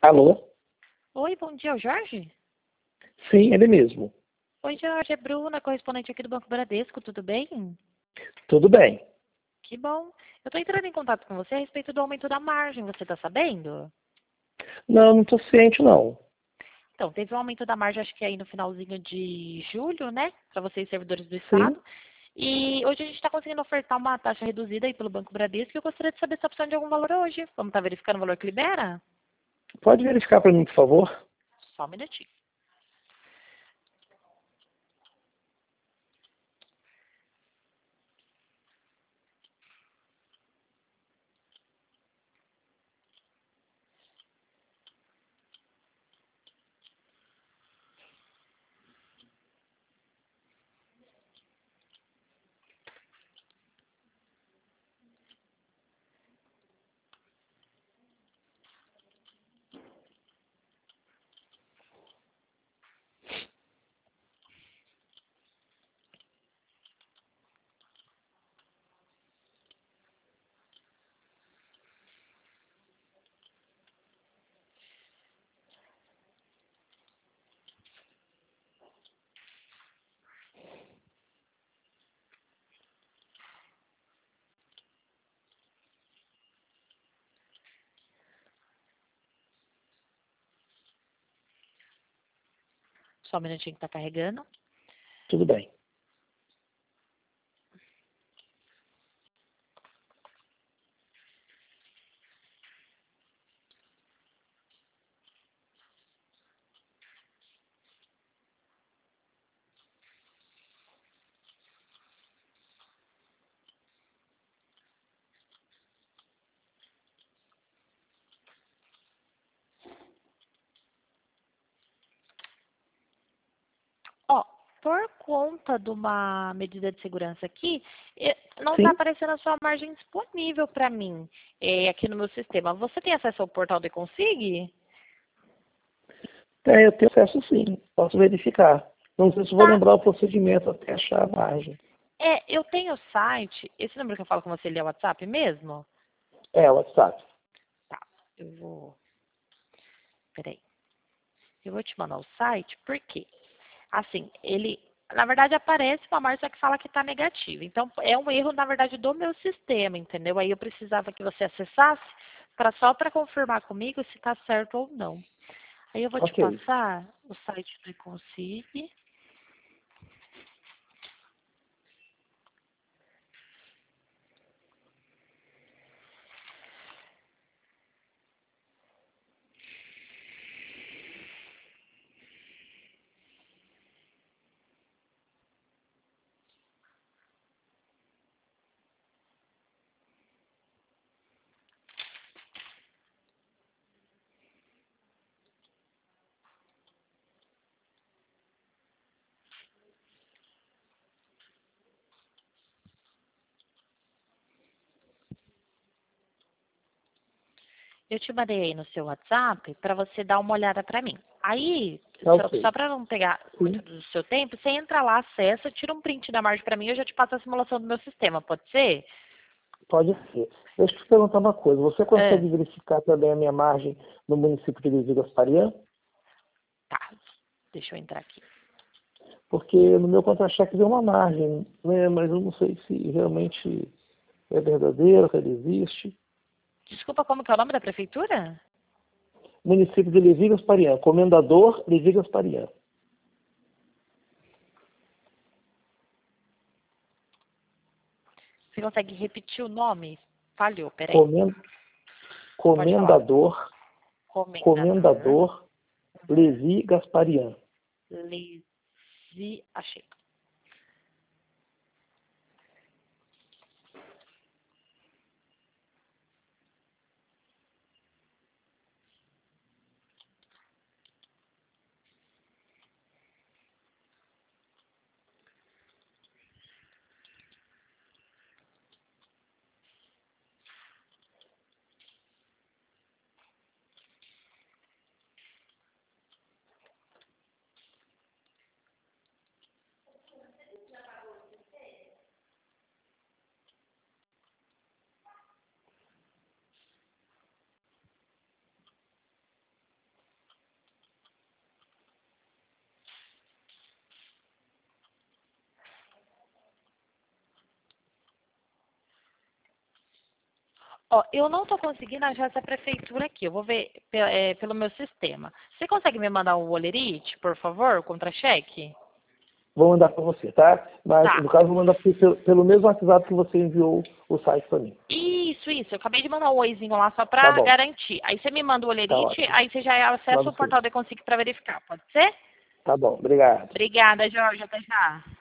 Alô? Oi, bom dia, é o Jorge? Sim, ele mesmo. Oi, Jorge, é Bruna, correspondente aqui do Banco Bradesco, tudo bem? Tudo bem. Que bom. Eu estou entrando em contato com você a respeito do aumento da margem, você está sabendo? Não, não estou ciente, não. Então, teve um aumento da margem, acho que aí no finalzinho de julho, né, para vocês servidores do Sim, Estado. E hoje a gente está conseguindo ofertar uma taxa reduzida aí pelo Banco Bradesco e eu gostaria de saber se está precisando de algum valor hoje. Vamos estar verificando o valor que libera? pode verificar para mim, por favor? Só um minutinho. Só um minutinho que está carregando. Tudo bem. Ó, por conta de uma medida de segurança aqui, não está Sim, aparecendo a sua margem disponível para mim aqui no meu sistema. Você tem acesso ao portal do Consig? eu tenho acesso sim. Posso verificar. Não sei se vou Tá. lembrar o procedimento até achar a margem. Eu tenho o site. Esse número que eu falo com você, ele é o WhatsApp mesmo? É, o WhatsApp. Tá. Eu vou. Peraí. Eu vou te mandar o site, por quê? Assim, ele. Na verdade, aparece uma margem só que fala que está negativa. Então, é um erro, na verdade, do meu sistema, entendeu? Aí eu precisava que você acessasse só para confirmar comigo se está certo ou não. Aí eu vou te Ok. passar o site do Consig. Eu te mandei aí no seu WhatsApp para você dar uma olhada para mim. Aí, Tá só ok. para não pegar muito Sim, do seu tempo, você entra lá, acessa, tira um print da margem para mim e eu já te passo a simulação do meu sistema, pode ser? pode ser. Deixa eu te perguntar uma coisa. Você Ah, consegue verificar também a minha margem no município de Luiz Gasparian? tá, deixa eu entrar aqui. Porque no meu contra-cheque deu uma margem, né? Mas eu não sei se realmente é verdadeiro, se ele existe. Desculpa, como que é o nome da prefeitura? Município de Levi Gasparian, Comendador Levi Gasparian. Você consegue repetir o nome? Falhou, peraí. Comen- Pode falar. Comendador, Comendador, Comendador Levi Gasparian. Lazy, achei. Ó, eu não estou conseguindo achar essa prefeitura aqui. Eu vou ver pelo meu sistema. Você consegue me mandar um Olerite, por favor, o contra-cheque? Vou mandar para você, tá? Mas, Tá. no caso, vou mandar pelo mesmo WhatsApp que você enviou o site para mim. Isso. Eu acabei de mandar um oizinho lá só Tá para bom, garantir. Aí você me manda o tá Olerite, ótimo. aí você já acessa Manda o sim. portal da Consic para verificar. Pode ser? Tá bom, obrigado. Obrigada, Jorge. Até já.